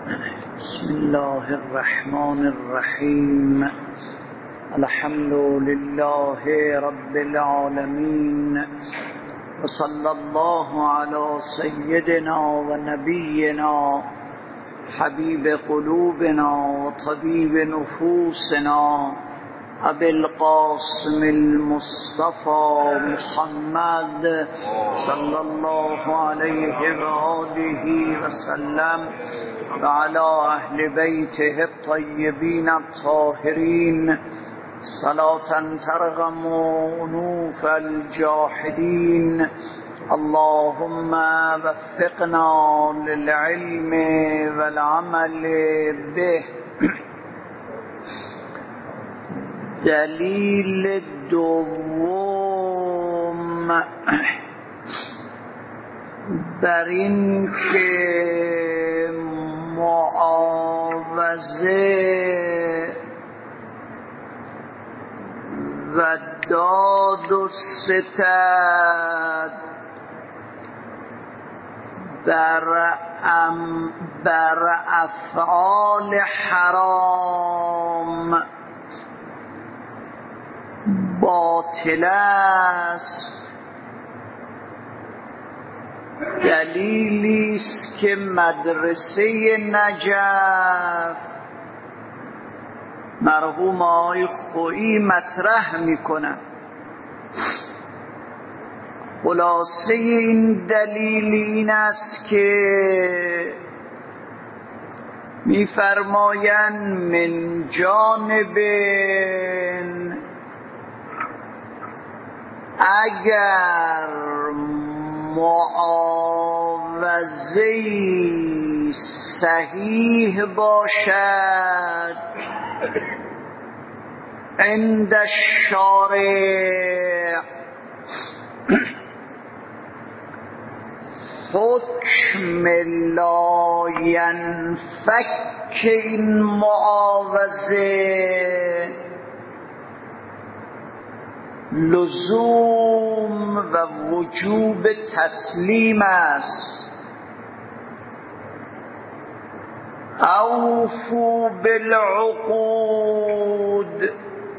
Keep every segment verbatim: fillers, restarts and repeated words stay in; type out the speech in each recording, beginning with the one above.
بسم الله الرحمن الرحیم. الحمد لله رب العالمین و صلی الله علی سیدنا و نبینا حبیب قلوبنا و طبیب نفوسنا ابی القاسم المصطفى محمد صلی الله علیه و آله و سلم و علی اهل بیته الطیبین الطاهرین صلاة ترغم انوف الجاحدین. اللهم وفقنا للعلم والعمل به. دلیل دوم بر این که معاوضه و داد و ستد بر, ام بر افعال حرام باطل است، دلیلی است که مدرسه نجف مرحوم آقای خویی مطرح میکنه. خلاصه این دلیل این است که میفرمایند من جانب اگر معاوضه‌ای صحیح باشد عند الشارع، حکم لا ینفک این معاوضه لزوم و وجوب تسلیم است. اوفو بالعقود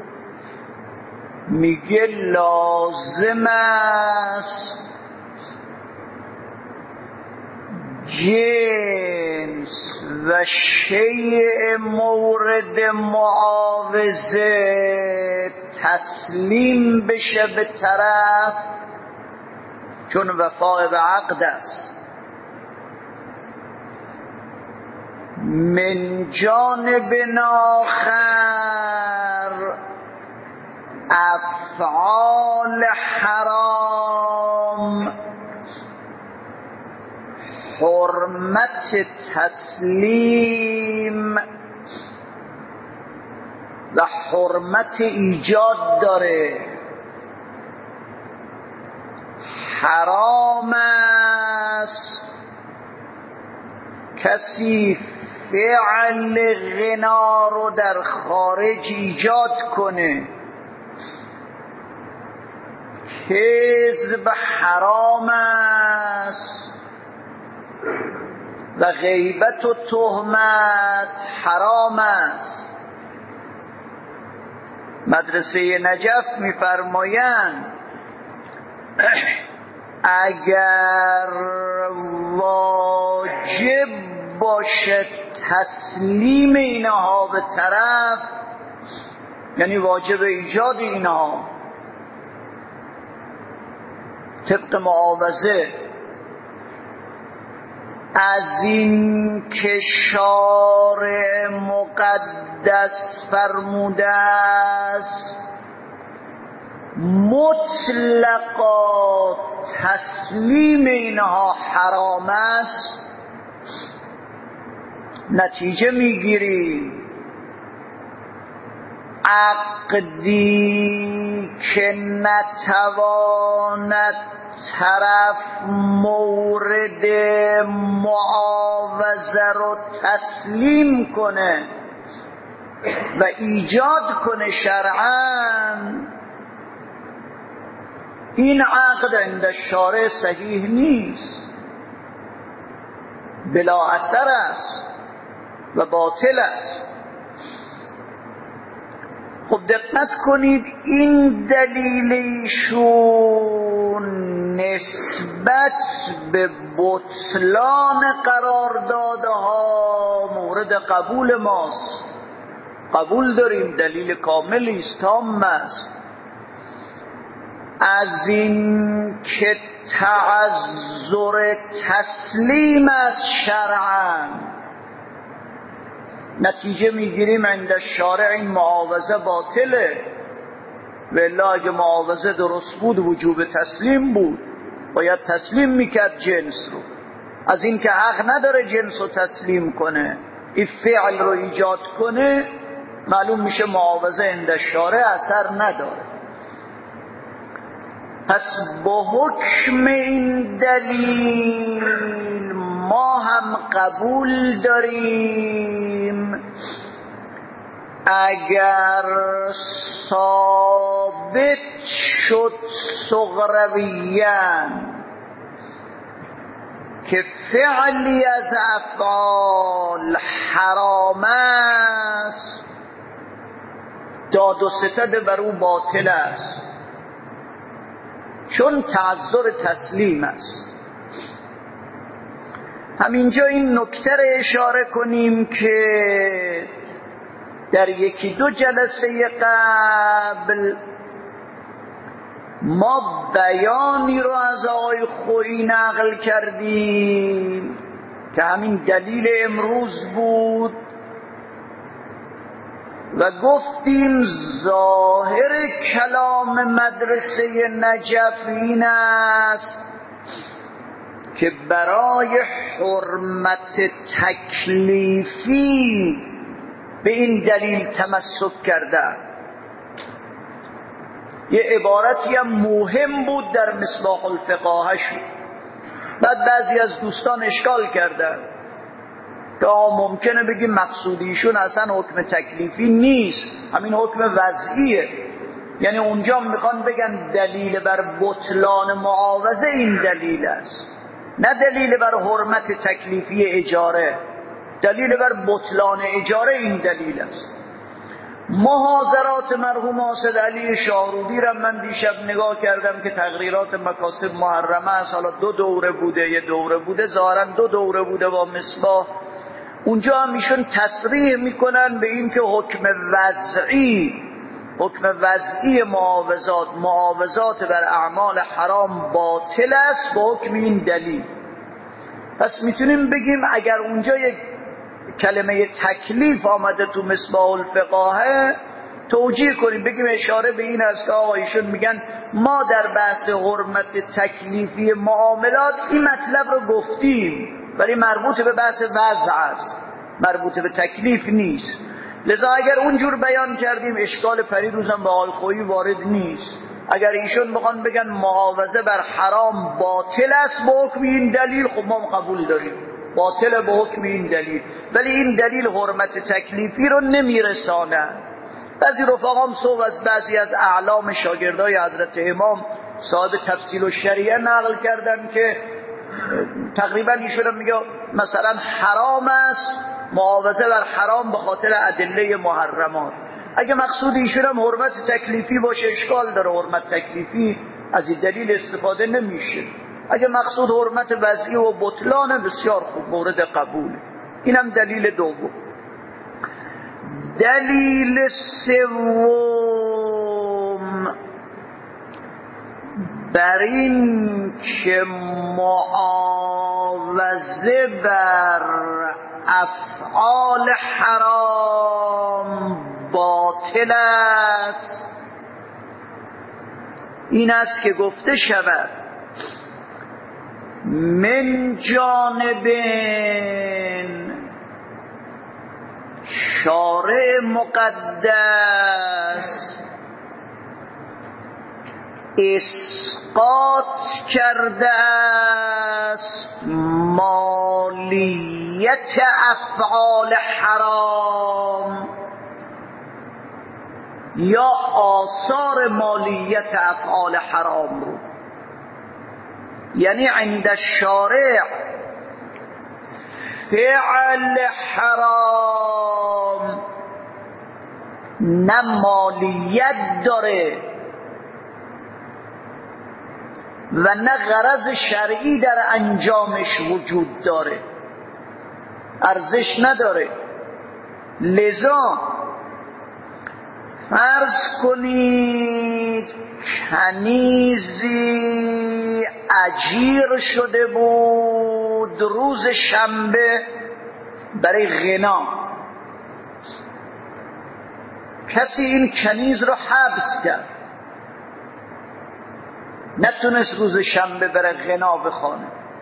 میگه لازم است جنس و شیء مورد معاوضه تسلیم بشه به طرف، چون وفاء به عقد است. من جانب آخر افعال حرام حرمت تسلیم و حرمت ایجاد داره. حرام است کسی فعل غنا رو در خارج ایجاد کنه. کذب حرام است و غیبت و تهمت حرام است. مدرسه نجف میفرمایند اگر واجب باشه تسلیم اینها به طرف، یعنی واجب ایجاد اینها طبق معاوضه، از این که شارع مقدس فرموده است مطلقا تسلیم اینها حرام است، نتیجه میگیریم عقدی که نتواند طرف مورد معاوضه رو تسلیم کنه و ایجاد کنه شرعاً، این عقد عند شارع صحیح نیست، بلا اثر است. و باطل است. خب دقت کنید این دلیل ایشون نسبت به بطلان قراردادها مورد قبول ماست. قبول داریم، دلیل کاملی است، تام است. از این که تعذر تسلیم از شرعا نتیجه میگیریم عند الشارع این معاوضه باطله، والا اگه معاوضه درست بود وجوب تسلیم بود، باید تسلیم میکرد جنس رو. از این که حق نداره جنس رو تسلیم کنه، این فعل رو ایجاد کنه، معلوم میشه معاوضه عند الشارع اثر نداره. پس با حکم این دلیل ما هم قبول داریم اگر ثابت شد صغرویاً که فعلی از افعال حرام است، داد و ستد بر او باطل است، چون تعذر تسلیم است. همینجا این نکته را اشاره کنیم که در یکی دو جلسه قبل ما بیانی رو از آقای خویی نقل کردیم که همین دلیل امروز بود و گفتیم ظاهر کلام مدرسه نجف این است که برای حرمت تکلیفی به این دلیل تمسک کردن. یه عبارتی هم مهم بود در مصباح الفقاهه شد. بعد بعضی از دوستان اشکال کردن که ممکنه بگیم مقصودیشون اصلا حکم تکلیفی نیست، همین حکم وضعیه. یعنی اونجا میخوان بگن دلیل بر بطلان معاوضه این دلیل است، نه دلیل بر حرمت تکلیفی اجاره. دلیل بر بطلان اجاره این دلیل است. محاضرات مرحوم حاسد علی شاهرودی را من دیشب نگاه کردم که تقریرات مکاسب محرمه است، حالا دو دوره بوده، یه دوره بوده، ظاهرا دو دوره بوده با مصباح. اونجا هم ایشون تصریح میکنن به این که حکم وضعی، حکم وضعی معاوضات معاوضات بر اعمال حرام باطل است با حکم این دلیل. پس میتونیم بگیم اگر اونجا یک کلمه تکلیف آمده تو مصباح الفقاهه توجیه کنیم، بگیم اشاره به این است که آقا ایشون میگن ما در بحث حرمت تکلیفی معاملات این مطلب رو گفتیم ولی مربوط به بحث وضع است، مربوط به تکلیف نیست. لذا اگر اونجور بیان کردیم اشکال پریروزم به آقای خویی وارد نیست. اگر ایشون بخوان بگن معاوضه بر حرام باطل است با حکم این دلیل، خب ما قبول داریم باطل با حکم این دلیل، ولی این دلیل حرمت تکلیفی رو نمیرسانه. بعضی رفقام صحب از بعضی از اعلام شاگردای حضرت امام صاحب تفصیل و شریعه نقل کردن که تقریبا ایشون میگه مثلا حرام است معاوضه بر حرام به خاطر ادله محرمات. اگه مقصود ایشون هم حرمت تکلیفی باشه اشکال داره، حرمت تکلیفی از این دلیل استفاده نمیشه. اگه مقصود حرمت وضعی و بطلان بسیار خوب، مورد قبوله. اینم دلیل دوم. دلیل سوم بر این که معاوضه بر افعال حرام باطل است این است که گفته شود من جانبین شارع مقدس اسقاط کرده است مالیت افعال حرام یا آثار مالیت افعال حرام رو. یعنی عند الشارع فعل حرام نه مالیت داره و نه غرض شرعی در انجامش وجود داره، ارزش نداره. لذا فرض کنید کنیزی اجیر شده بود روز شنبه برای غنا، کسی این کنیز رو حبس کرد، نتونست روز شنبه بره غنا بخونه.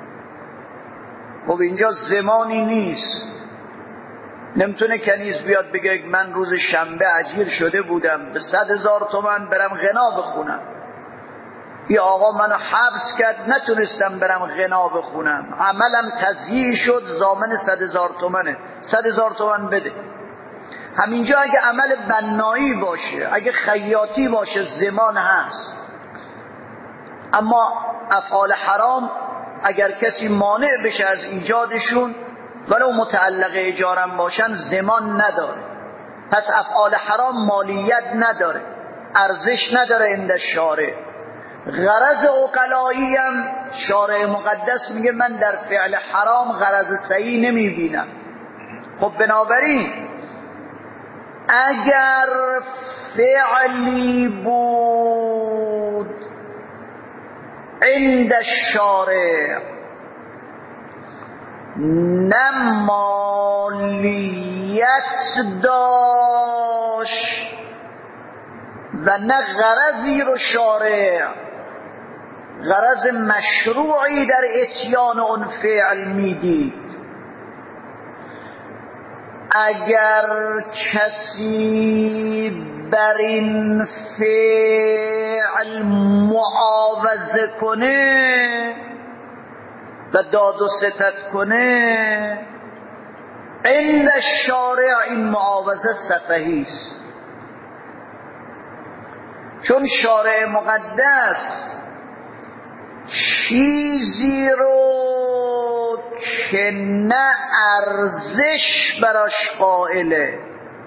خب اینجا زمانی نیست، نمیتونه کنیز بیاد بگه من روز شنبه اجیر شده بودم به صد هزار تومن برم غنا بخونم. یا آقا منو حبس کرد نتونستم برم غنا بخونم، عملم تضییع شد، ضامن صد هزار تومنه، صد هزار تومن بده. همینجا اگه عمل بنایی باشه، اگه خیاطی باشه، زمان هست. اما افعال حرام اگر کسی مانع بشه از ایجادشون ولو متعلق اجارم باشن زمان نداره. پس افعال حرام مالیت نداره، ارزش نداره عند شارع. غرض عقلایی هم شارع مقدس میگه من در فعل حرام غرض صحیح نمیبینم. خب بنابراین اگر فعلی بود عند الشارع نه مالیت داشت و نه غرضی رو شارع غرض مشروعی در اتیان اون فعل میدید، اگر کسی بر این فعل معاوضه کنه و داد و ستد کنه عند الشارع این معاوضه سفهی است. چون شارع مقدس چیزی رو که نه ارزش براش قائله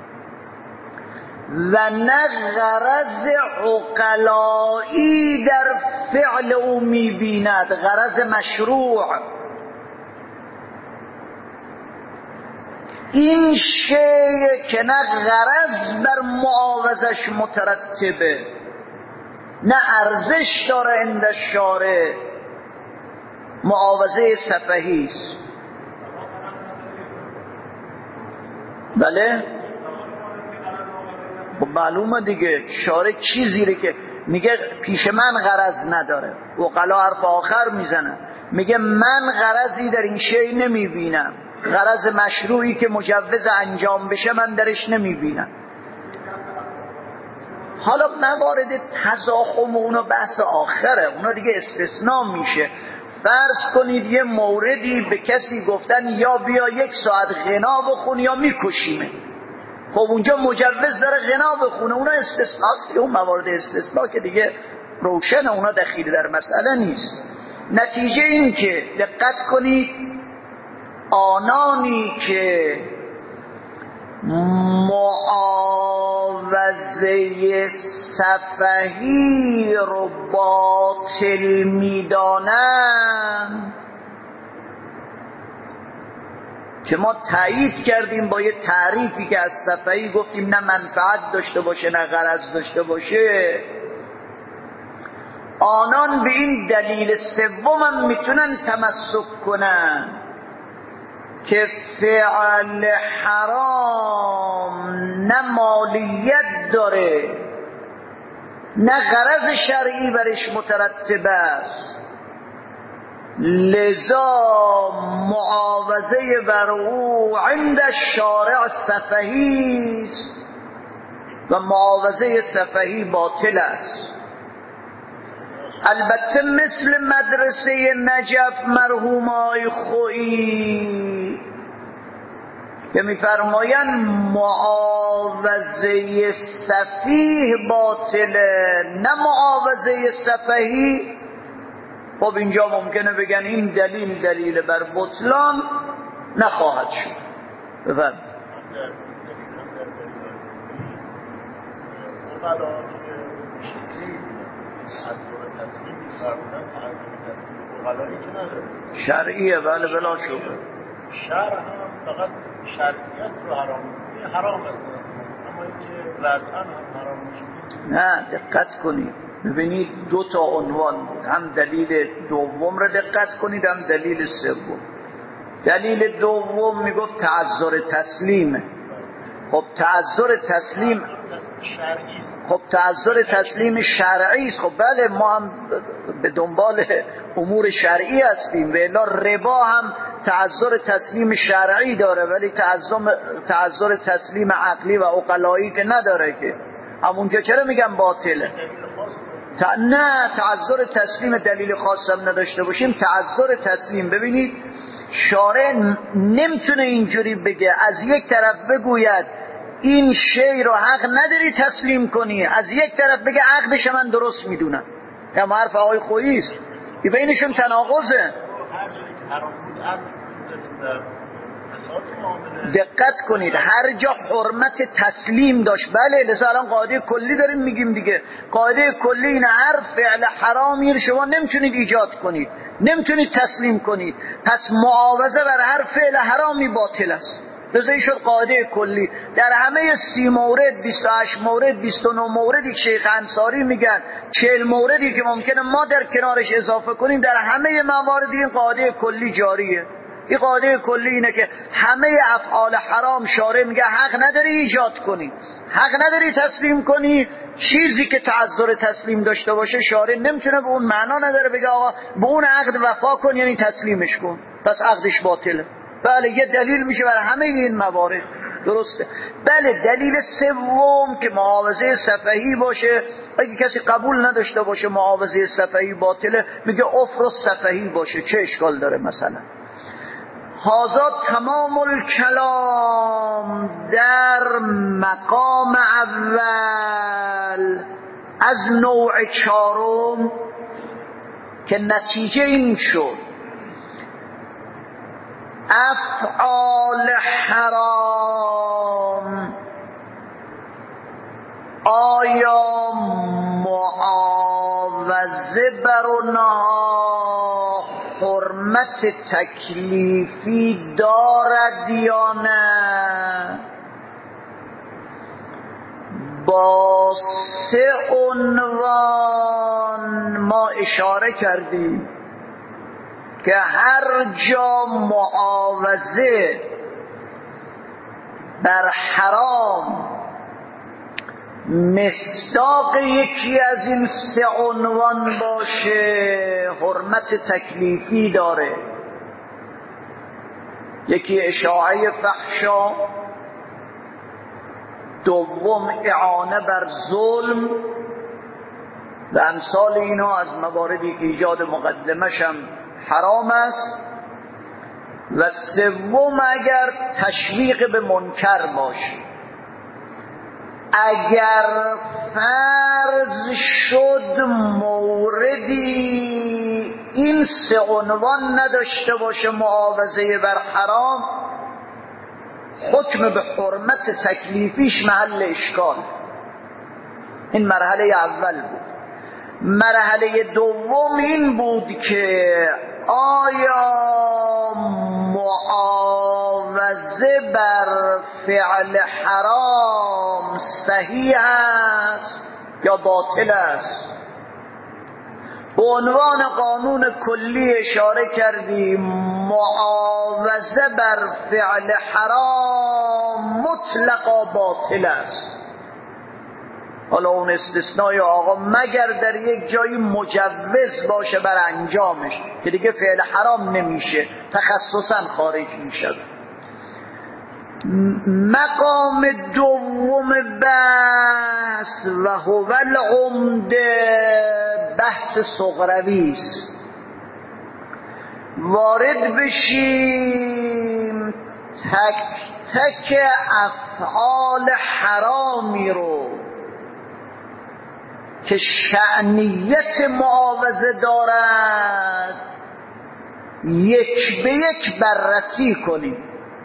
و نه غرض عقلایی در فعل او میبیند، غرض مشروع، این شیء که نه غرض بر معاوضش مترتبه نه ارزش داره عند الشارع، معاوضه سفهی است. بله معلومه دیگه، شارع چیزی که میگه پیش من غرض نداره، عقلا حرف آخر میزنن، میگه من غرضی در این شی نمیبینم، غرض مشروعی که مجوز انجام بشه من درش نمیبینم. حالا موارد تضاخم اونو بحث آخره، اونا دیگه استثناء میشه. فرض کنید یه موردی به کسی گفتن یا بیا یک ساعت غنا بخون یا میکشیمه، خب اونجا مجوز داره غنا بخونه، اونا استثناست. اون موارد استثناء که دیگه روشن، اونا دخیل در مسئله نیست. نتیجه این که دقت کنید آنانی که معاوضه سفهی رو باطل میدانند که ما تایید کردیم با یه تعریفی که از سفهی گفتیم نه منفعت داشته باشه نه غرض داشته باشه، آنان به این دلیل سوم هم میتونن تمسک کنن که فعل حرام نه مالیت داره نه غرض شرعی برش مترتب است، لذا معاوضه بر او عند الشارع سفهی است و معاوضه سفهی باطل است. البته مثل مدرسه نجف مرحوم آی خویی که میفرمایند معاوضه سفیه باطله نه معاوضه سفهی، خب اینجا ممکنه بگن این دلیل دلیل بر بطلان نخواهد شد. بفرمایید. شرعیه بله بلا شبه. شرع هم فقط شرعیت رو حرام میکنه، حرام است، اما اینکه رضعن هم حرام میشه. نه دقت کنید ببینید دو تا عنوان بود، هم دلیل دوم رو دقت کنید هم دلیل سوم. دلیل دوم میگفت تعذر تسلیمه. خب تعذر تسلیم خب تعذر تسلیم شرعی است. خب بله ما هم به دنبال امور شرعی هستیم، و الا ربا هم تعذر تسلیم شرعی داره ولی تعذر تسلیم عقلی و عقلایی که نداره، که همون که چرا میگم باطله. تا نه تعذر تسلیم دلیل خاصم نداشته باشیم. تعذر تسلیم ببینید شارع نمیتونه اینجوری بگه از یک طرف بگوید این شی رو حق نداری تسلیم کنی، از یک طرف بگه عقدش من درست میدونم. هم حرف آقای خویی است، این بینشون تناقضه. دقت کنید هر جا حرمت تسلیم داشت بله، لذا الان قاعده کلی داریم میگیم دیگه. قاعده کلی اینه هر فعل حرامی رو شما نمیتونید ایجاد کنید، نمیتونید تسلیم کنید، پس معاوضه بر هر فعل حرامی باطل است. لذا این شد قاعده کلی. در همه سی مورد، بیست و هشت مورد، بیست و نه موردی که شیخ انصاری میگن، چهل موردی که ممکنه ما در کنارش اضافه کنیم، در همه موارد این قاعده کلی جاریه. این قاعده کلی اینه که همه افعال حرام شارع میگه حق نداری ایجاد کنی، حق نداری تسلیم کنی. چیزی که تعذر تسلیم داشته باشه شارع نمیتونه به اون معنا نداره بگه آقا به اون عقد وفا کن یعنی تسلیمش کن پس عقدش باطله. بله یه دلیل میشه برای همه این موارد، درسته. بله دلیل سوم که معاوضه سفهی باشه، اگه کسی قبول نداشته باشه معاوضه سفهی باطله، میگه افر سفهی باشه، چه اشکال داره مثلا. هذا تمام الکلام در مقام اول از نوع چهارم که نتیجه این شد افعال حرام آیا معاوضه بر اونها حرمت تکلیفی دارد یا نه؟ با سه عنوان ما اشاره کردیم که هر جا معاوضه بر حرام مصداق یکی از این سه عنوان باشه حرمت تکلیفی داره. یکی اشاعه فحشا، دوم اعانه بر ظلم و امثال اینا از مواردی که ایجاد مقدمش هم حرام است، و سوم اگر تشویق به منکر باشه. اگر فرض شد موردی این سه عنوان نداشته باشه معاوضه بر حرام، حکم به حرمت تکلیفیش محل اشکال. این مرحله اول بود. مرحله دوم این بود که آیا معاوضه بر فعل حرام صحیح است یا باطل است. به عنوان قانون کلی اشاره کردیم معاوضه بر فعل حرام مطلقا باطل است. حالا اون استثنای آقا مگر در یک جایی مجوز باشه بر انجامش که دیگه فعل حرام نمیشه، تخصصا خارج میشه. مقام دوم بحث و هو العمده بحث صغروی است. وارد بشیم تک تک افعال حرامی رو که شأنیت معاوضه دارد یک به یک بررسی کنیم.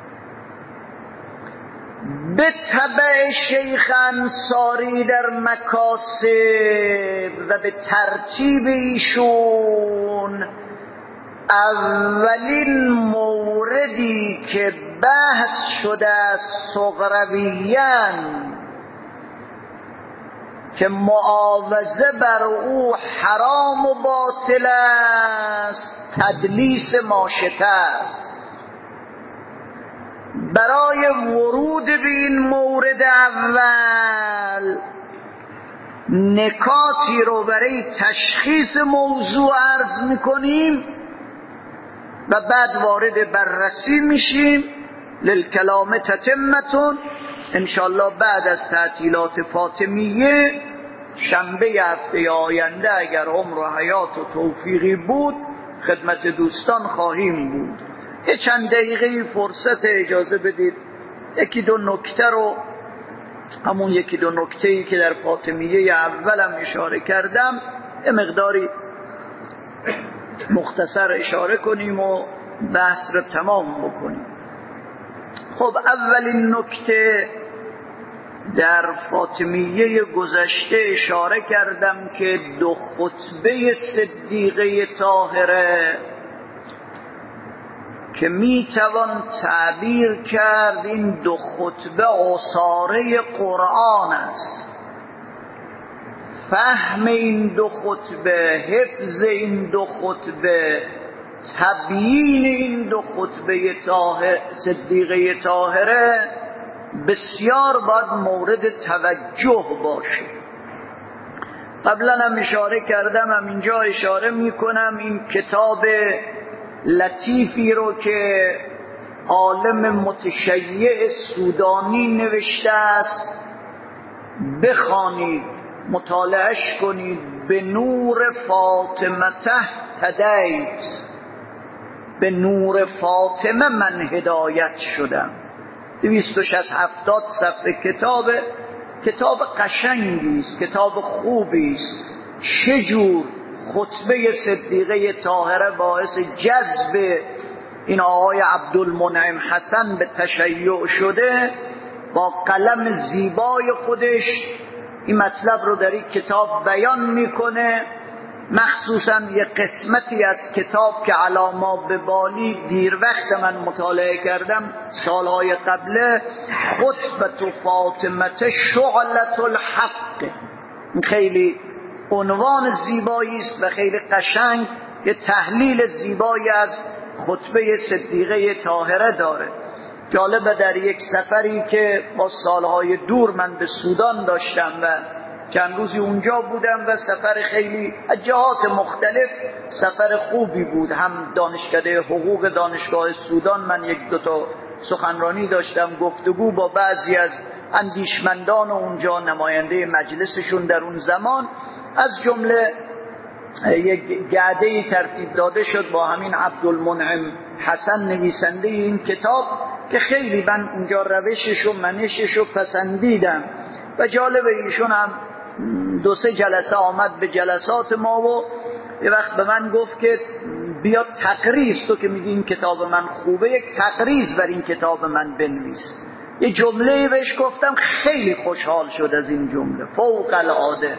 به تبع شیخ انصاری در مکاسب و به ترتیب ایشون اولین موردی که بحث شده از صغرویان که معاوضه بر او حرام و باطل است تدلیس ماشطه است. برای ورود به این مورد اول نکاتی رو برای تشخیص موضوع عرض میکنیم و بعد وارد بررسی میشیم. للکلام تتمتون. انشالله بعد از تعطیلات فاطمیه شنبه هفته آینده اگر عمر و حیات و توفیقی بود خدمت دوستان خواهیم بود. یه چند دقیقه فرصت اجازه بدید یکی دو نکته رو، همون یکی دو نکته‌ای که در فاطمیه اولم اشاره کردم، یه مقداری مختصر اشاره کنیم و بحث رو تمام بکنیم. خب اولین نکته در فاطمیه گذشته اشاره کردم که دو خطبه صدیقه طاهره که میتوان تعبیر کرد این دو خطبه عصاره قرآن است. فهم این دو خطبه، حفظ این دو خطبه، تبیین این دو خطبه طاهر صدیقه طاهره بسیار باید مورد توجه باشه. قبلا هم اشاره کردم، هم اینجا اشاره میکنم، این کتاب لطیفی رو که عالم متشیع سودانی نوشته است بخوانید، مطالعهش کنید. به نور فاطمه تهتدیت، به نور فاطمه من هدایت شدم. دویست و شصت هفتاد صفحه کتاب کتاب قشنگی است، کتاب خوبی است. چجور خطبه صدیقه طاهره باعث جذب این آقای عبدالمنعم حسن به تشیع شده، با قلم زیبای خودش این مطلب رو در این کتاب بیان میکنه. مخصوصا یه قسمتی از کتاب که علاما به بالی دیر وقت من مطالعه کردم سالهای قبله، خطبه فاطمه شعلة الحق، خیلی عنوان زیبایی است و خیلی قشنگ یه تحلیل زیبایی از خطبه صدیقه طاهره داره. جالبه در یک سفری که با سالهای دور من به سودان داشتم و چند روزی اونجا بودم و سفر خیلی از جهات مختلف سفر خوبی بود. هم دانشکده حقوق دانشگاه سودان من یک دوتا سخنرانی داشتم، گفتگو با بعضی از اندیشمندان اونجا، نماینده مجلسشون در اون زمان، از جمله یک گعده‌ای ترتیب داده شد با همین عبدالمنعم حسن نویسنده این کتاب که خیلی من اونجا روشش و منشش رو پسندیدم و جالب ایشون هم دو سه جلسه آمد به جلسات ما و یه وقت به من گفت که بیا تقریض، تو که میگی این کتاب من خوبه یک تقریض بر این کتاب من بنویس. یه جمله بهش گفتم خیلی خوشحال شد از این جمله، فوق العاده.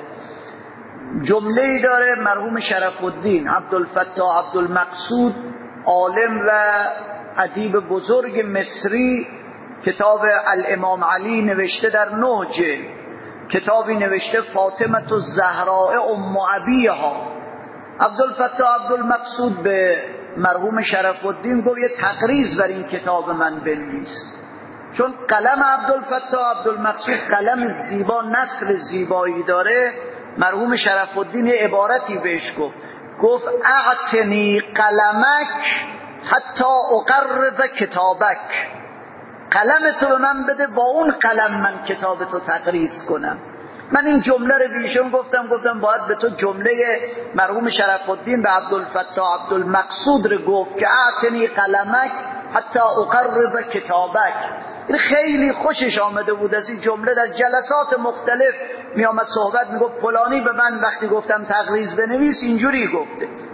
جمله‌ای داره مرحوم شرف الدین عبدالفتاح عبدالمقصود، عالم و ادیب بزرگ مصری، کتاب الامام علی نوشته در نه جلد، کتابی نوشته فاطمه الزهراء ام ابیها. عبدالفتاح عبدالمقصود به مرحوم شرف الدین گفت یه تقریض بر این کتاب من بنویس، چون قلم عبدالفتاح عبدالمقصود قلم زیبا، نثر زیبایی داره. مرحوم شرف الدین عبارتی بهش گفت، گفت اعتنی قلمک حتی اقرض کتابک، قلم تو به من بده با اون قلم من کتاب تو تقریض کنم. من این جمله رو بیشون گفتم گفتم باید به تو جمله مرحوم شرف الدین به عبدالفتاح عبدالمقصود رو گفت که اعتنی قلمک حتی اقرض کتابک. این خیلی خوشش آمده بود از این جمله. در جلسات مختلف می آمد صحبت می گفت فلانی به من وقتی گفتم تقریض بنویس اینجوری گفته.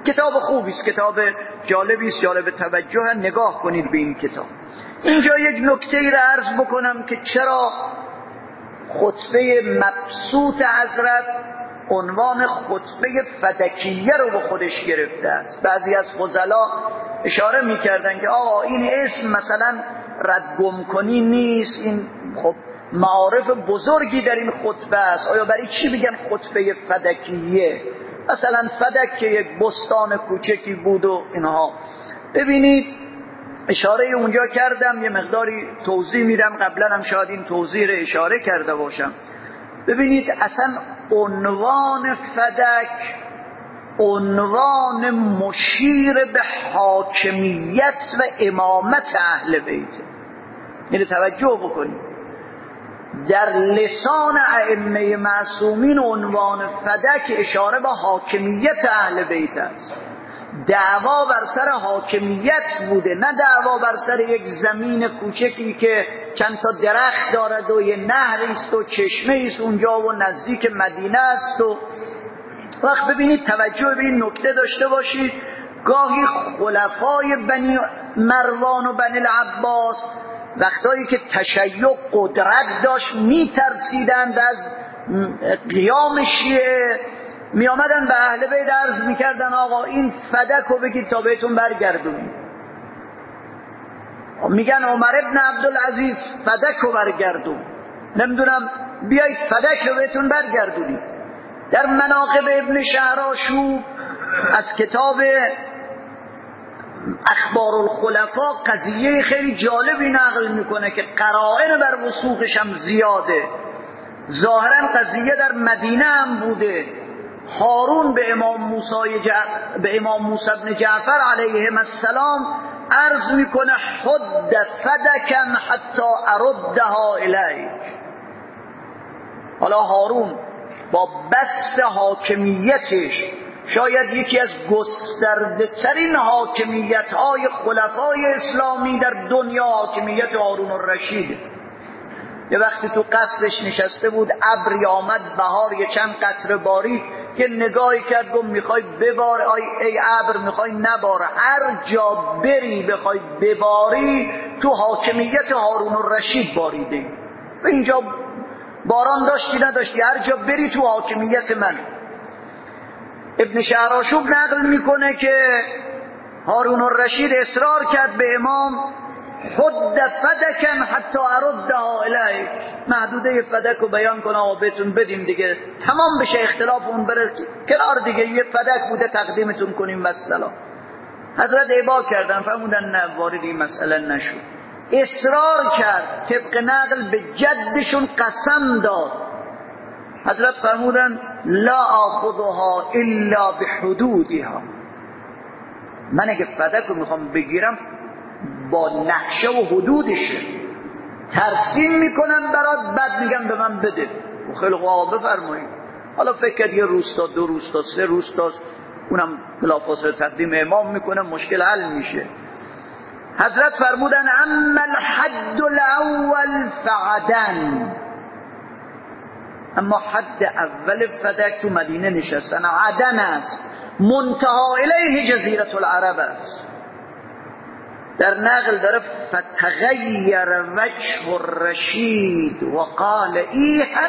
کتاب خوبی است، کتاب جالبی است، جالب توجه. نگاه کنید به این کتاب. اینجا یک نکته ای را عرض بکنم که چرا خطبه مبسوط حضرت عنوان خطبه فدکیه رو به خودش گرفته است. بعضی از فضلا اشاره میکردن که آقا این اسم مثلا ردگم کنی نیست، این خب معارف بزرگی در این خطبه است، آیا برای چی بگن خطبه فدکیه؟ مثلا فدک که یک بستان کوچکی بود و اینها. ببینید اشاره اونجا کردم، یه مقداری توضیح میدم، قبلا هم شاید این توضیح رو اشاره کرده باشم. ببینید اصلا عنوان فدک عنوان مشیر به حاکمیت و امامت اهل بیته. اینو توجه بکنید، در لسان ائمه معصومین عنوان فدک اشاره به حاکمیت اهل بیت است. دعوا بر سر حاکمیت بوده، نه دعوا بر سر یک زمین کوچکی که چند تا درخت دارد و یه نهری است و چشمه است اونجا و نزدیک مدینه است. و وقت ببینید توجه به این نکته داشته باشید، گاهی خلفای بنی مروان و بنی العباس وقتایی که تشیع قدرت داشت میترسیدند از قیام شیعه، می آمدن به اهل بیت عرض میکردن آقا این فدک رو بگید تا بهتون برگردونید. میگن عمر ابن عبدالعزیز فدک رو برگردون، نمیدونم بیایید فدک رو بهتون برگردونید. در مناقب ابن شهرآشوب از کتاب اخبار الخلفاء قضیه خیلی جالبی نقل میکنه که قرائن بر وثوقش هم زیاده. ظاهرا قضیه در مدینه هم بوده. هارون به امام موسی جع... به امام موسی بن جعفر علیهم السلام عرض میکنه حد فدکن حتی اردها الیک. حالا هارون با بست حاکمیتش، شاید یکی از گسترده ترین حاکمیت های خلفای اسلامی در دنیا، حاکمیت هارون الرشید. یه وقتی تو قصرش نشسته بود، ابری آمد بهار، یه چند قطره باری که نگاهی کرد گفت میخوای ببار ای, ای ابر میخوای نباره، هر جا بری بخوای بباری تو حاکمیت هارون الرشید باریده. و اینجا باران داشتی نداشتی، هر جا بری تو حاکمیت من. ابن شهرآشوب نقل میکنه که هارون الرشید اصرار کرد به امام حد فدکن حتی اردها الیک، محدوده فدک رو بیان کنه و بهتون بدیم دیگه، تمام بشه اختلاف اون بره کنار دیگه، یه فدک بوده تقدیمتون کنیم والسلام. حضرت ابا کردن فرمودن نه، وارد این مسئله نشد. اصرار کرد، طبق نقل به جدشون قسم داد. حضرت فرمودن لا آخذها الا بحدودها، من اگه فدک رو میخوام بگیرم با نقشه و حدودشه، ترسیم میکنم برات، بعد میگم به من بده. و خیلی خواه بفرمایید. حالا فکر کرد یه روستا، دو روستا، سه روستاست، اونم بلافاصله تقدیم امام میکنه، مشکل حل میشه. حضرت فرمودن اما الحد الاول فعدن، اما حد اول فدک تو مدینه نشستن، عدن است، منتها الیه جزیره العرب است. در نقل داره فتغیر وجه الرشید و قال ایحا،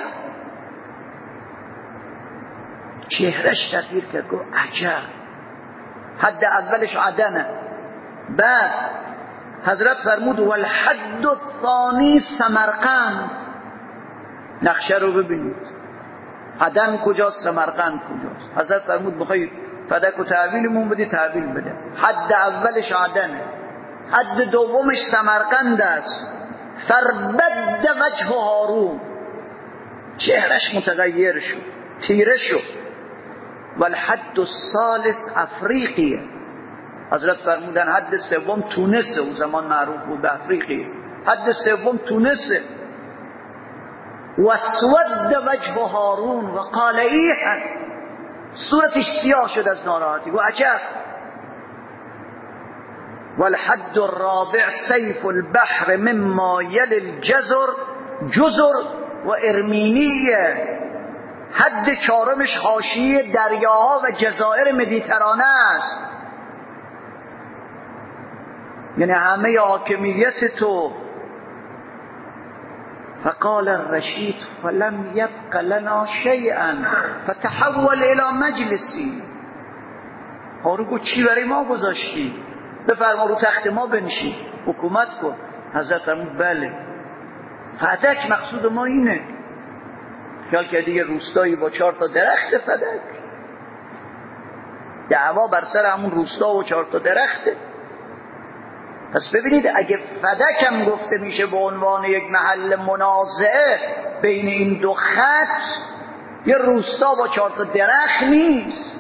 چهرش تغییر کرد، گفت عجب. حد اولش عدنه. بعد حضرت فرمود والحد الثانی سمرقند، نقشه رو ببینید، عدن کجاست، سمرقند کجاست. حضرت فرمود بخوای فدک و تحویلمون بدی تحویل بده. حد اولش عدنه، حد دومش سمرقند است. فربد وجه هارون، چهرش متغیر شد، تیره شد. والحد الثالث افریقیه، حضرت فرمودن حد سوم تونسه، اون زمان معروف بود به افریقیه، حد سوم تونسه. واسود وجه هارون و قال ایحا، صورتش سیاه شد از ناراحتی و عجب. والحد الرابع سيف البحر مما يلي الجزر جزر و ارمینیه، حد چهارمش حاشیه دریاها و جزایر مدیترانه است. یعنی همه حاکمیت تو. فقال الرشید فلم یبق لنا شیئا فتحول الى مجلسی. هارون گفت چی برای ما گذاشتی؟ بفرما رو تخت ما بنشین، حکومت کن. حضرت فرمود بله. فدک مقصود ما اینه. خیال کردی یه روستایی با چهار تا درخت فدک؟ دعوا بر سر همون روستا و چهار تا درخته. پس ببینید اگه فدک هم گفته میشه به عنوان یک محل منازعه بین این دو خط، یه روستا با چهار تا درخت نیست.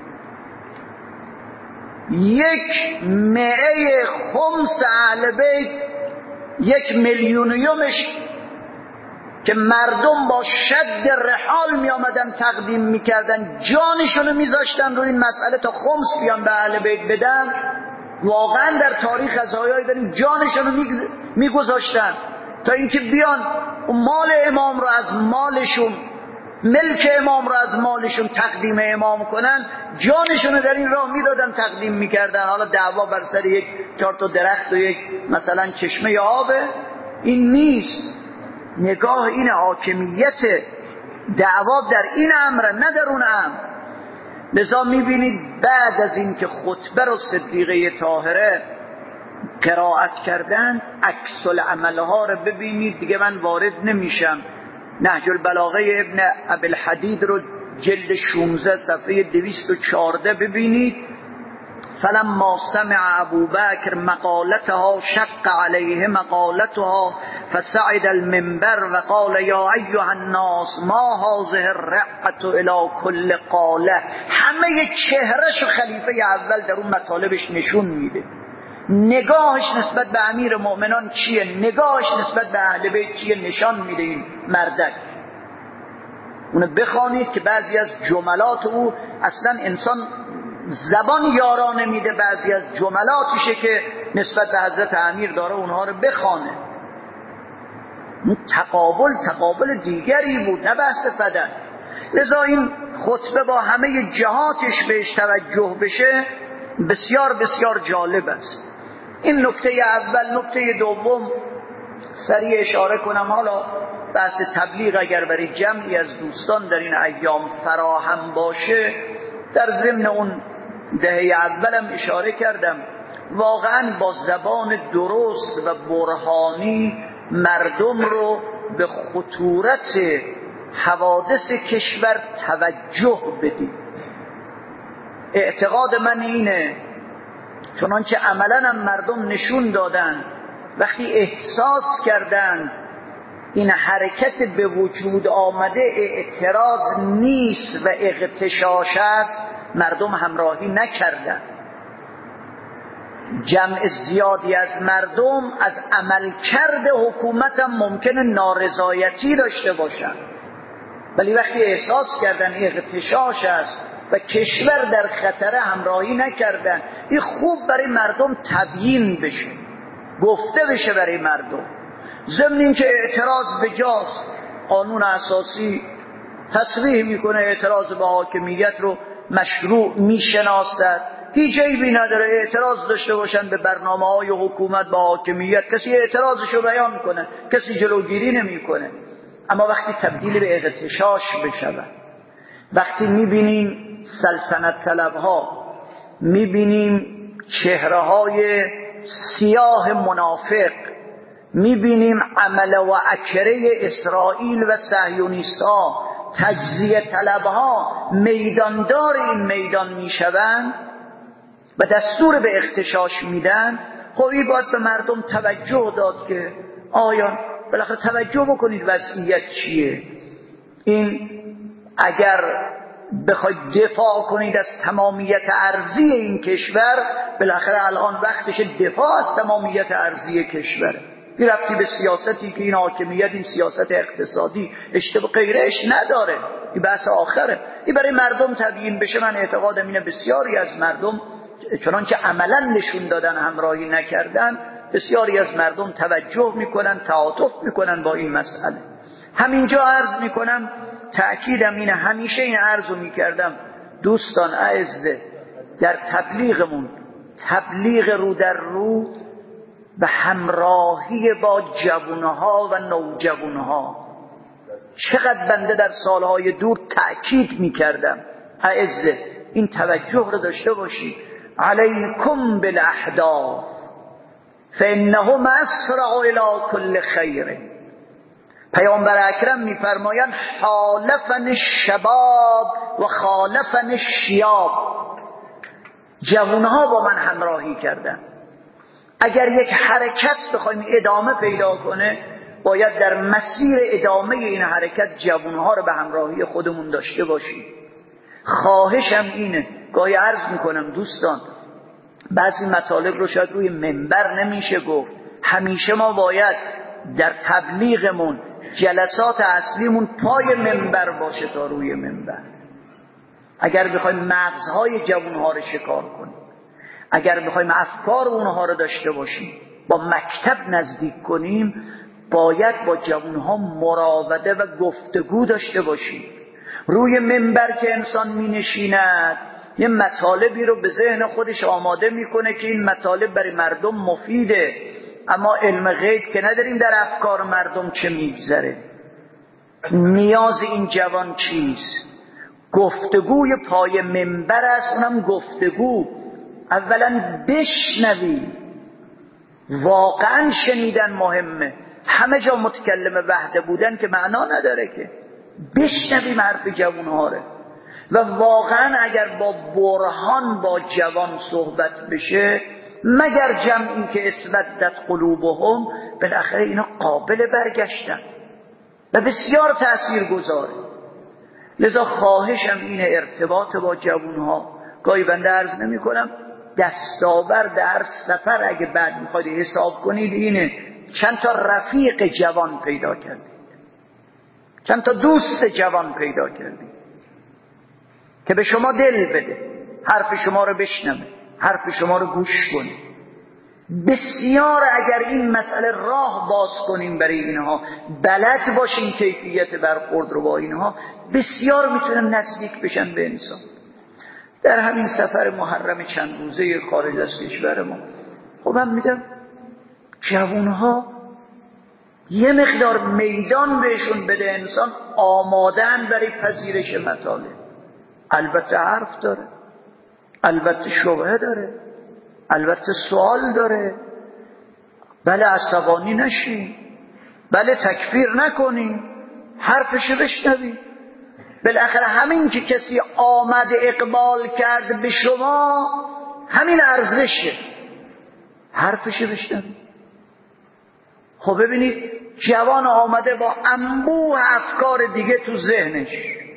یک مئه خمس اهل بیت، یک میلیونیومش که مردم با شد رحال می آمدن تقدیم می کردن، جانشونو می زاشتن رو این مسئله تا خمس بیان به اهل بیت بدن. واقعا در تاریخ از آیایی داریم جانشونو می گذاشتن تا اینکه بیان مال امام رو از مالشون، ملک امام رو از مالشون تقدیم امام کنن. جانشونو در این راه میدادن تقدیم میکردن. حالا دعوا بر سر یک چهار تا درخت و یک مثلا چشمه آبه، این نیست. نگاه این حاکمیت دعوا در این امر نه در اون امر. لذا میبینید بعد از این که خطبه رو صدیقه طاهره قرائت کردن، عکس العملها رو ببینید. دیگه من وارد نمیشم. نهج البلاغه ابن ابی الحدید رو جلد شانزده صفحه دویست و چهارده ببینید. فلما سمع ابو بکر مقالتها شق علیه مقالتها فصعد المنبر وقال یا ایها الناس ما هذه الرقعه الى كل قاله. همه چهرهش خلیفه اول در اون مطالبش نشون میده. نگاهش نسبت به امیر مؤمنان چیه، نگاهش نسبت به اهل بیت چیه، نشان میده این مردک. اونو بخوانید که بعضی از جملات او اصلا انسان زبان یارانه میده، بعضی از جملاتیشه که نسبت به حضرت امیر داره اونها رو بخوانه. تقابل تقابل دیگری بود، نه بحث فدک. لذا این خطبه با همه جهاتش بهش توجه بشه بسیار بسیار جالب است. این نکته اول. نکته دوم سریع اشاره کنم. حالا بحث تبلیغ اگر برای جمعی از دوستان در این ایام فراهم باشه، در ضمن اون دهه اولم اشاره کردم، واقعا با زبان درست و برهانی مردم رو به خطورت حوادث کشور توجه بدید. اعتقاد من اینه، چنانچه عملاً هم مردم نشون دادن، وقتی احساس کردن این حرکت به وجود آمده اعتراض نیست و اغتشاش است، مردم همراهی نکردن. جمع زیادی از مردم از عملکرد حکومت هم ممکنه نارضایتی داشته باشن، ولی وقتی احساس کردن اغتشاش است و کشور در خطره همراهی نکردن. این خوب برای مردم تبیین بشه، گفته بشه برای مردم. ضمن این که اعتراض بجاست، قانون اساسی تصریح میکنه اعتراض به حاکمیت رو مشروع میشناسد، هیچ عیبی نداره اعتراض داشته باشن به برنامه های حکومت با حاکمیت. کسی اعتراضش رو بیان میکنه، کسی جلوگیری نمیکنه. اما وقتی تبدیل به اغتشاش بشود، وقتی میبینیم سلطنت طلب ها، میبینیم چهره های سیاه منافق، میبینیم عمل و اکره اسرائیل و صهیونیست ها، تجزیه طلب ها میداندار این میدان میشوند و دستور به اغتشاش میدن، خب این باید به مردم توجه داد که آیا بالاخره توجه بکنید وضعیت چیه. این اگر بخواید دفاع کنید از تمامیت ارضی این کشور، بالاخره الان وقتش دفاع از تمامیت ارضی کشوره. این ربطی به سیاستی که این حاکمیت، این سیاست اقتصادی اشتباه غیرش نداره، این بحث آخره. این برای مردم تبیین بشه. من اعتقادم اینه بسیاری از مردم چنانچه عملا نشون دادن همراهی نکردن، بسیاری از مردم توجه میکنن، تعاطف میکنن با این مسئله. همینجا عرض میکنم تأکیدم اینه، همیشه این عرضو میکردم دوستان اعزه، در تبلیغمون تبلیغ رو در رو و همراهی با جوانها و نوجوانها، چقدر بنده در سالهای دور تأکید میکردم اعزه این توجه رو داشته باشی، علیکم بالاحداث فانهم اسرع الی کل خیر. پیامبر اکرم میفرمایند حالفن الشباب و خالفن الشیاب، جوانها با من همراهی کردن. اگر یک حرکت بخوایم ادامه پیدا کنه باید در مسیر ادامه این حرکت جوانها رو به همراهی خودمون داشته باشیم. خواهشم اینه، گاهی عرض میکنم دوستان بعضی مطالب رو شاید روی منبر نمیشه گفت، همیشه ما باید در تبلیغمون جلسات اصلیمون پای منبر باشه تا روی منبر. اگر بخوایم مغزهای جوانها رو شکار کنیم، اگر بخوایم افکار اونها رو داشته باشیم، با مکتب نزدیک کنیم، باید با جوانها مراوده و گفتگو داشته باشیم. روی منبر که انسان می نشیند یه مطالبی رو به ذهن خودش آماده میکنه که این مطالب برای مردم مفیده، اما علم غیب که نداریم در افکار مردم چه میگذره. نیاز این جوان چیست؟ گفتگوی پای منبر است، اونم گفتگو اولا بشنوی، واقعا شنیدن مهمه. همه جا متکلم وحده بودن که معنا نداره، که بشنویم حرف جوانها رو. و واقعا اگر با برهان با جوان صحبت بشه، مگر جمعی که اسودت قلوبهم، بالاخره اینا قابل برگشتن و بسیار تأثیر گذاره. لذا خواهشم اینه ارتباط با جوانها. گاهی بنده عرض نمی کنم دستاورد هر سفر اگه بعد میخواید حساب کنید اینه چند تا رفیق جوان پیدا کردید، چند تا دوست جوان پیدا کردید که به شما دل بده، حرف شما رو بشنوه، حرف شما رو گوش کنه. بسیار اگر این مسئله راه باز کنیم برای اینها، بلد باشیم کیفیت برخورد رو با اینها، بسیار میتونن نزدیک بشن به انسان. در همین سفر محرم چند روزه خارج از کشور ما، خب من میگم جوانها یه مقدار میدان بهشون بده انسان، آمادن برای پذیرش مطالب. البته حرف داره، البته شبهه داره، البته سوال داره، بله عصبانی نشین، بله تکفیر نکنین، حرفشو بشنوین. بالاخره همین که کسی آمد اقبال کرد به شما، همین ارزشه، حرفشو بشنوین. خب ببینید جوان آمده با انبوه افکار دیگه تو ذهنش،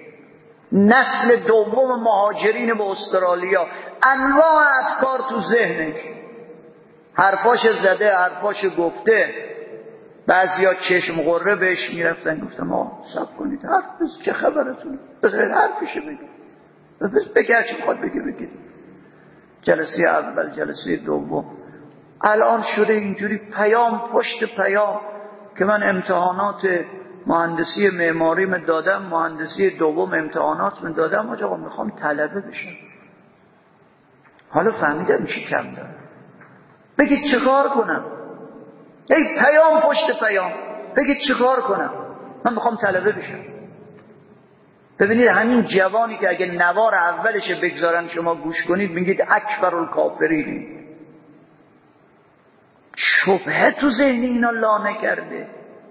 نسل دوم مهاجرین به استرالیا، انواع افکار تو ذهنش، حرفاش زده، حرفاش گفته. بعضیا چشم غره بهش میرفتن، گفتم آه صبر کنید، حرف بس چه خبرتونه، بذارید حرفشو بگه، بس بگه چی میخواد بگه بگید. جلسه اول، جلسه دوم، الان شده اینجوری پیام پشت پیام که من امتحانات مهندسی معماریم دادم، مهندسی دوم امتحانات من دادم، آقا میخوام طلبه بشم. حالا فهمیدم چی کم دارم، بگید چه کار کنم؟ ای پیام پشت پیام، بگید چه کار کنم؟ من میخوام طلبه بشم. ببینید همین جوانی که اگه نوار اولش بگذارن شما گوش کنید میگید اکبر الکافرین. شبهه تو ذهن اینا لا نکرده.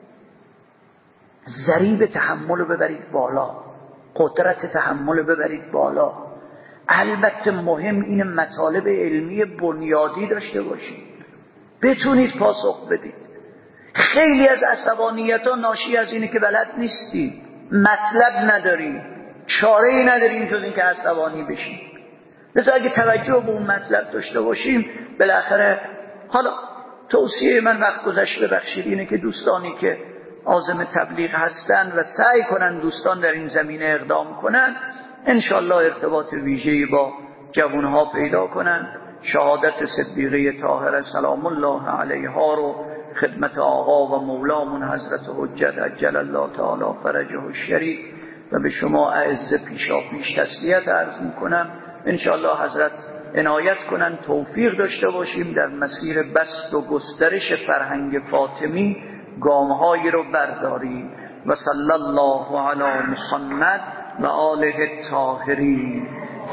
ضریب تحمل رو ببرید بالا، قدرت تحمل رو ببرید بالا. البته مهم این مطالب علمی بنیادی داشته باشید، بتونید پاسخ بدید. خیلی از عصبانیت ها ناشی از اینه که بلد نیستید، مطلب ندارید، چاره ای نداریم جز این که عصبانی بشیم. مثلا اگه توجه به اون مطلب داشته باشیم، بالاخره حالا توصیه من وقت گذشت ببخشید اینه که دوستانی که عازم تبلیغ هستن و سعی کنن دوستان در این زمینه اقدام کنن، انشالله ارتباط ویژه‌ای با جوانها پیدا کنن. شهادت صدیقه طاهره سلام الله علیها رو خدمت آقا و مولامون حضرت حجت عجل الله تعالی فرجه الشریف و به شما اعزه پیشا پیش تسلیت عرض میکنم. انشاءالله حضرت عنایت کنن توفیق داشته باشیم در مسیر بسط و گسترش فرهنگ فاطمی گامهایی رو برداریم. و صلی الله علی محمد و آله الطاهرین.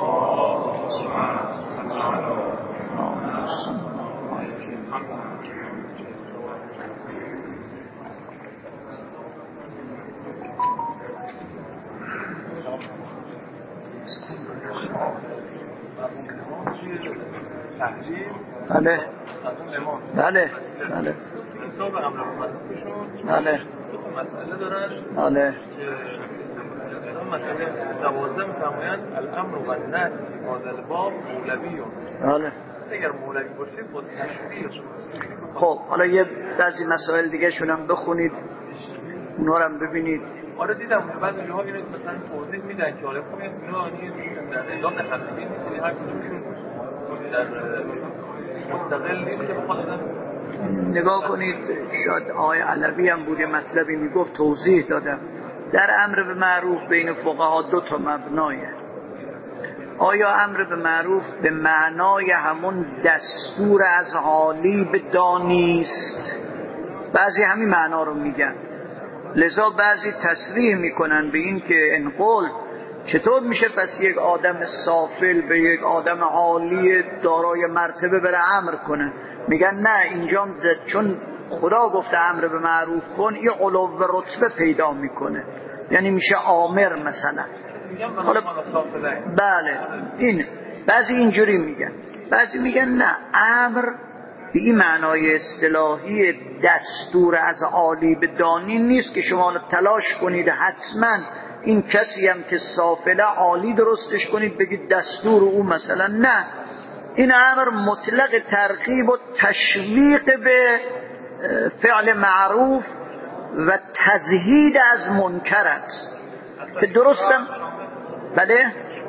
بله بله بله کتاب امر معروفشون بله مسئله دارن بله که مسئله دوازده میفرمایند الامر و النهی هذا الباب مولویون. بله اگر مولوی باشه با تشریع. خب حالا یه بعضی مسائل دیگه شونم بخونید اونها رو هم ببینید. آره دیدم بعضی جاها اینو مثلا توضیح میدن که آره خب اینا در اعلام همدیگه نیست، هر کدومشون در مستقل نیست که بخواد. نگاه کنید شاید آقای علوی هم بود مطلبی میگفت توضیح دادم. در امر به معروف بین فقها دو تا مبنایه. آیا امر به معروف به معنای همون دستور از عالی به دانیست؟ بعضی همین معنا رو میگن، لذا بعضی تصریح میکنن به این که انقل چطور میشه پس یک آدم سافل به یک آدم عالی دارای مرتبه بره امر کنه؟ میگن نه، اینجا چون خدا گفته امر به معروف کن این علو رتبه پیدا میکنه، یعنی میشه آمر مثلا. حالا بله این بعضی اینجوری میگن، بعضی میگن نه، امر به این معنای اصطلاحی دستور از عالی به دانی نیست که شما تلاش کنید حتما این کسی هم که سافله عالی درستش کنید بگید دستور او مثلا. نه، این امر مطلق ترغیب و تشویق به فعل معروف و تزهید از منکر است که درستم. بله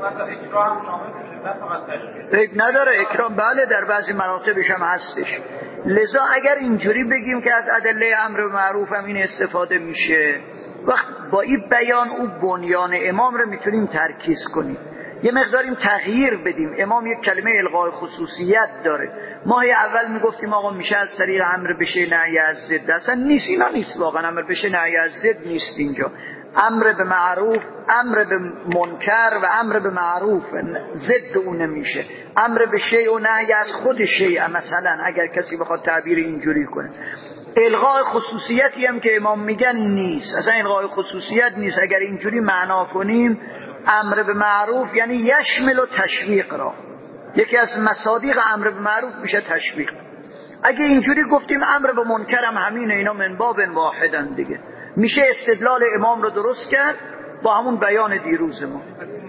فکر نداره اکرام، بله در بعضی مراتبش هم هستش. لذا اگر اینجوری بگیم که از ادله امر معروف هم این استفاده میشه، وقت با این بیان او بنیان امام رو میتونیم ترکیز کنیم، یه مقداریم تغییر بدیم. امام یک کلمه الغای خصوصیت داره. ما هی اول میگفتیم آقا میشه از طریق امر بشه نهی از ضد، اصلا نیست، اینا نیست واقعا. امر بشه نهی از ضد نیست اینجا. امر به معروف، امر به منکر و امر به معروف ضد اون نمیشه. امر به شیء و نهی از خود شیء مثلا، اگر کسی بخواد تعبیر اینجوری کنه. الغای خصوصیتی هم که امام میگن نیست، اصلا الغای خصوصیت نیست. اگر اینجوری معنا کنیم امر به معروف یعنی یشمل و تشویق را، یکی از مصادیق امر به معروف میشه تشویق. اگه اینجوری گفتیم امر به منکر هم همینه، اینا من باب واحدن دیگه، میشه استدلال امام رو درست کرد با همون بیان دیروز ما.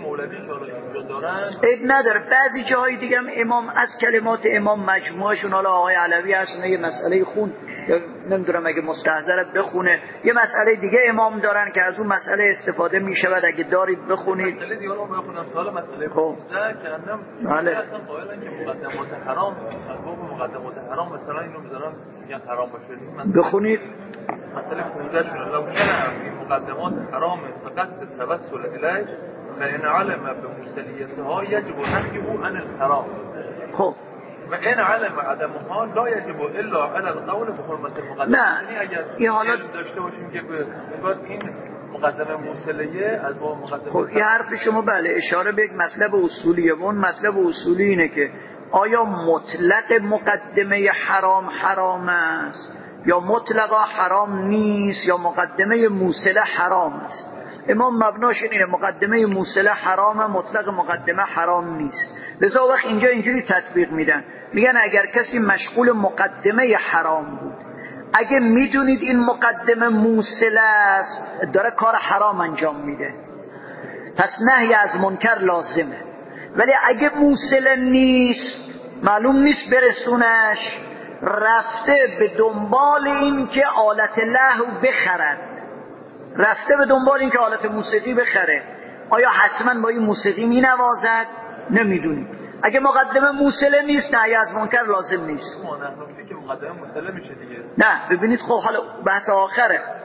عیب نداره. بعضی جاهای دیگه هم امام از کلمات امام مجموعشون، حالا آقای علوی هستن یه مسئله خون یا نمیدونم اگه مستحضرت بخونه، یه مسئله دیگه امام دارن که از اون مسئله استفاده میشود، اگه دارید بخونید. مسئله دیگه رو بخونم سوال مسئله خب جهنم. بله اصلا قائلن که مقدمات حرام، از باب مقدمات حرام مثلا اینو میذارن میگن حرام باشه. بخونید مسئله پونزده شون لو كان في مقدمات حرام فقط التوسل إليه فإن علم بمرسليتها يجب نهيه عن الحرام. خب وإن علم عدمها لا يجب إلا على القول بحرمة المقدمة. نه این حالا داشته باشیم که بگوید این مقدمه موصلیه از با مقدمه. خب این حرف شما بله اشاره به یک مطلب اصولیه. اون مطلب اصولی اینه که آیا مطلق مقدمه حرام حرام است یا مطلقا حرام نیست یا مقدمه موصله حرام است. امام مبناش اینه مقدمه موصله حرام، مطلق مقدمه حرام نیست. لذا وقت اینجا اینجوری تطبیق میدن، میگن اگر کسی مشغول مقدمه حرام بود، اگه میدونید این مقدمه موصله است داره کار حرام انجام میده، پس نهی از منکر لازمه. ولی اگه موصله نیست، معلوم نیست برسونش، رفته به دنبال این که آلت لهو بخرد، رفته به دنبال این که آلت موسیقی بخره، آیا حتما با این موسیقی می نوازد؟ نمیدونی. اگه مقدمه موصله نیست نهی از منکر لازم نیست. که مقدمه موصله میشه دیگه. نه ببینید خب حالا بحث آخره.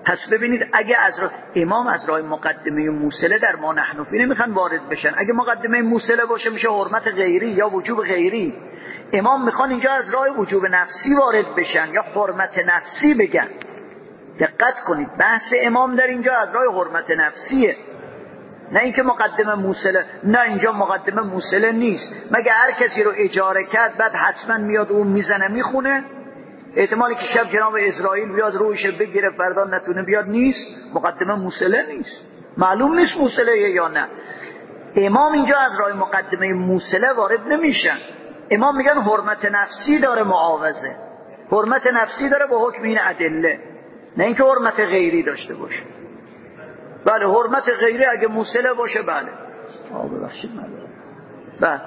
پس ببینید اگه از راه امام از راه مقدمه موصله در ما نحنفی نمیخوان وارد بشن. اگه مقدمه موصله باشه میشه حرمت غیری یا وجوب غیری. امام میخوان اینجا از راه وجوب نفسی وارد بشن یا حرمت نفسی بگن. دقت کنید بحث امام در اینجا از راه حرمت نفسیه، نه اینکه مقدمه موصله. نه اینجا مقدمه موصله نیست. مگه هر کسی رو اجاره کرد بعد حتما میاد اون میزنه میخونه؟ احتمالی که شب جناب اسرائیل بیاد روش بگیره فردا نتونه بیاد نیست. مقدمه موصله نیست. معلوم نیست موصله یا نه. امام اینجا از راه مقدمه موصله وارد نمیشن. امام میگن حرمت نفسی داره معاوضه، حرمت نفسی داره با حکم این ادله، نه اینکه حرمت غیری داشته باشه. بله حرمت غیری اگه موصله باشه بله. آه ببخشید نداره. بله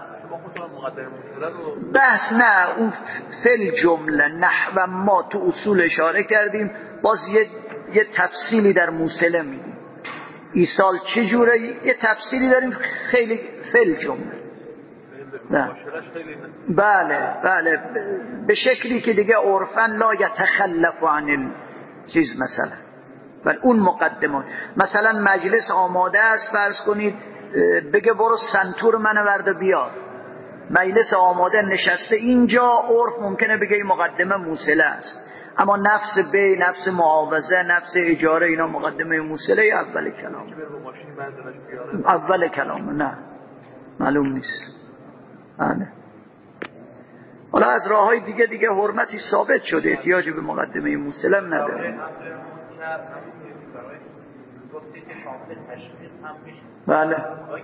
بحث نه اون فل جمله نحو ما تو اصول اشاره کردیم، باز یه, یه تفصیلی در موصله میدیم. ایصال چجوره یه تفصیلی داریم خیلی فل جمله. نه. بله بله به شکلی که دیگه عرفاً لا یتخلف عن الچیز مثلا. بله اون مقدمات. مثلا مجلس آماده است فرض کنید بگه برو سنتور منو ورد بیار، مجلس آماده نشسته اینجا، عرف ممکنه بگه این مقدمه موصله است، اما نفس بی، نفس معاوضه، نفس اجاره اینا مقدمه موصله اول کلام. اول کلام نه معلوم نیست. آره. حالا از راههای دیگه دیگه حرمتی ثابت شده، احتیاجی به مقدمه موصله هم نداره. بله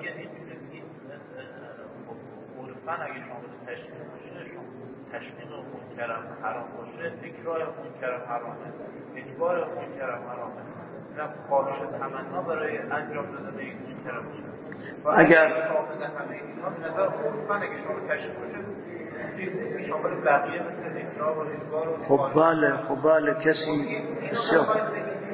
عرفاً اگه شامل تشمیع باشه، تشمیع منکرم حرام باشه، تکرار منکرم حرامه، اجبار منکرم حرامه، نه خواهش تمنا برای انجام دادن این منکرم باشه. اگر شامل همه اینا به نظر عرفاً اگه شامل تشمیع باشه شامل بقیه مثل تکرار و اجبار و خب بله خب بله کسی بسیار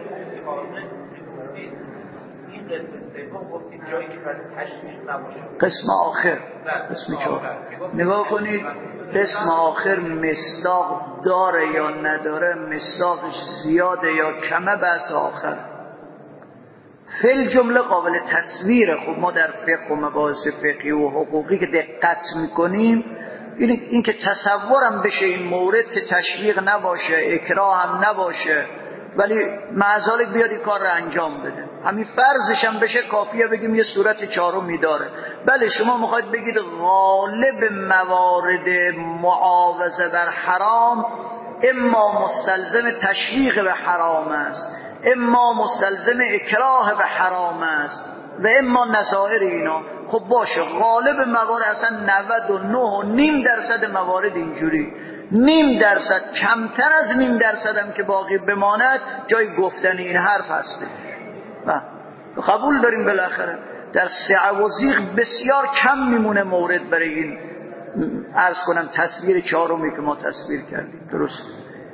قسم آخر قسم چهار نگاه کنید قسم آخر مصداق داره یا نداره، مصداقش زیاده یا کمه، بحث آخر فل جمله قابل تصویره. خب ما در فقه و مباحث فقهی و حقوقی که دقت میکنیم این که تصورم بشه این مورد که تشویق نباشه اکراه هم نباشه ولی معذالک بیاد این کار رو انجام بده، همین فرضش هم بشه کافیه بگیم یه صورت چهارمی داره. بله شما میخواید بگید غالب موارد معاوضه بر حرام اما مستلزم تشویق به حرام است، اما مستلزم اکراه به حرام است و اما نظائر اینا. خب باشه غالب موارد اصلا نود و نه و نیم درصد موارد اینجوری، نیم درصد کمتر از نیم درصد هم که باقی بماند جای گفتن این حرف هسته. قبول داریم بالاخره در سعه و زیغ بسیار کم میمونه مورد برای این عرض کنم تصویر چهارمی که ما تصویر کردیم. درست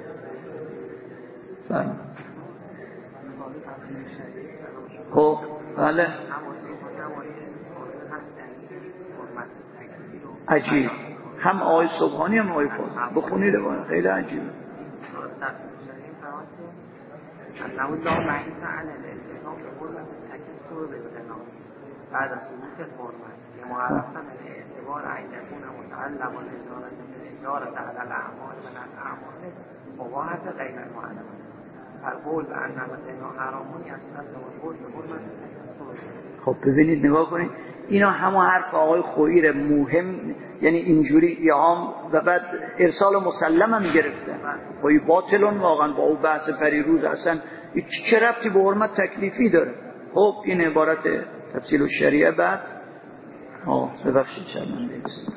بله خب بله عجیب هم آقای صبحانی هم آقای فاضل بخونید باید خیلی عجیبه. بعد از ثبوت الحرمت که معرفا به اعتبار ان یکون متعلق بالإجارة على الاعمال من الاعمال مباحث غیر المعلمه فالقول بان مثلا حرامون یستلزم القول بحرمت التکسب. خب ببینید نگاه کنید اینا همون حرف آقای خوئیر مهم، یعنی اینجوری ایهام و بعد ارسال مسلم هم گرفتن با باطلون واقعا با اون بحث پریروز اصلا چه ربطی به حرمت تکلیفی داره. خب این عبارت تفصیل الشریعه بعد آه ببخشید شرمنده ایست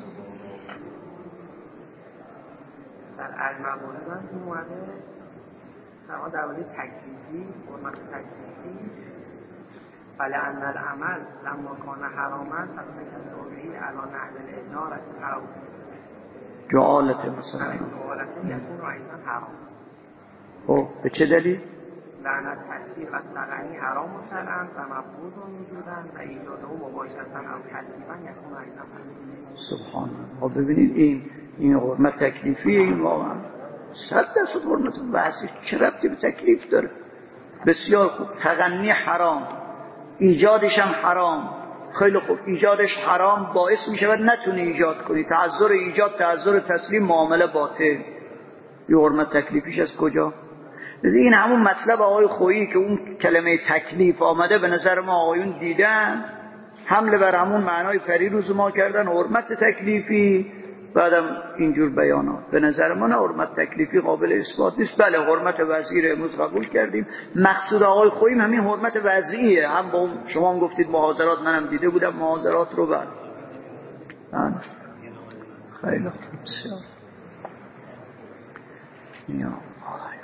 در المعموله من این اومده شما در واقع تکلیفی حرمت تکلیفی بله ان العمل لما کان حراما فالتکسبی علی نحو الاجاره حرام جعالت مثلا جعالت یکون ایضا حرام. خب به چه دلیل؟ لأن التسبیح و التغنی حرام شرعاً و مفروض وجوداً و ایجاده مباشرة او تکلیفاً یکون ایضا حرام. سبحان الله. خب ببینید این این حرمت تکلیفی این واقعا صد درصد حرمت بحثی چه ربطی به تکلیف داره؟ بسیار خوب. تغنی حرام، ایجادش هم حرام. خیلی خوب، ایجادش حرام باعث می شود نتونی ایجاد کنی. تعذر ایجاد، تعذر تسلیم، معامله باطل. یه حرمت تکلیفیش از کجا؟ این همون مطلب آقای خویی که اون کلمه تکلیف آمده به نظر ما آقایون دیدن، حمله بر همون معنای پریروز ما کردن، حرمت تکلیفی، بعدم اینجور بیانات. به نظر ما نه، حرمت تکلیفی قابل اثبات نیست. بله حرمت وضعی رو امروز قبول کردیم. مقصود آقای خویی همین حرمت وضعیه. هم با شما هم گفتید محاضرات، منم دیده بودم محاضرات رو. بعد خیلی خوب. یا